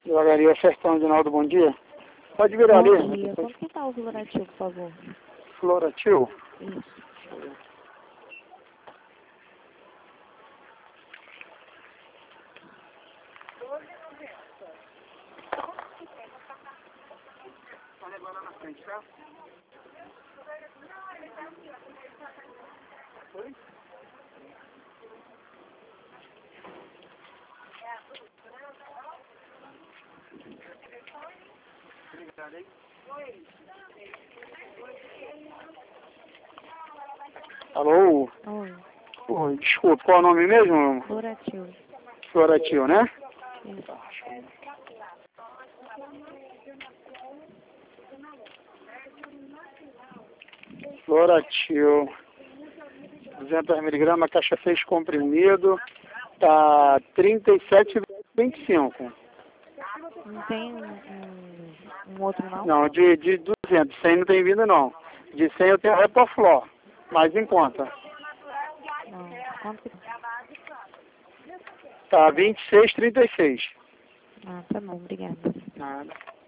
Devagaria, Sertão, Edinaldo, bom dia. Pode virar ali. Bom dia. Quanto que tá o Floratil, por favor? Floratil. Isso. Agora na frente, tá? Oi? Obrigado, hein? Alô? Oi. Oi, desculpa, qual é o nome mesmo? Floratil. Floratil, né? Isso. Floratil. 200 miligramas, caixa 6 comprimido. Tá 37,25. Não tem um outro não? Não, de 200. 100 não tem vindo, não. De 100 eu tenho Repoflor. Mais em conta. Não. Quanto que... Tá 26,36. Ah, tá bom. Obrigada. Nada.